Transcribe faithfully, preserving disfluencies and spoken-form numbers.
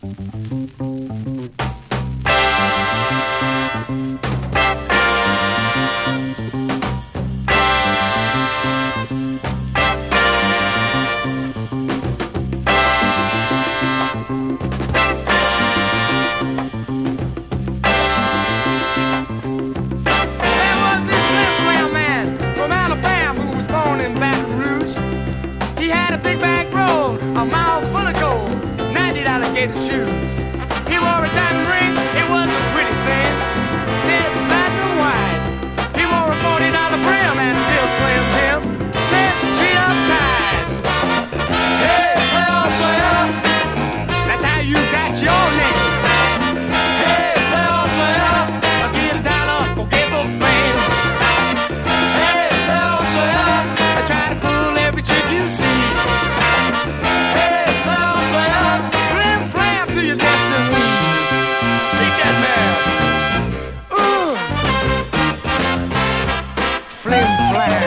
Shoes. He wore a diamond ring, it was a pretty thing. Said it was platinum white. He wore a forty dollar brim and a silk slim Tim. Left the street uptight. Hey, player, player, that's how you got your name. Hey, player, player, get a dollar, forget the fame. Hey, player, player, I try to fool every chick you see. Hey, player, player, to your destiny. Take that man. Ooh. Flim flam.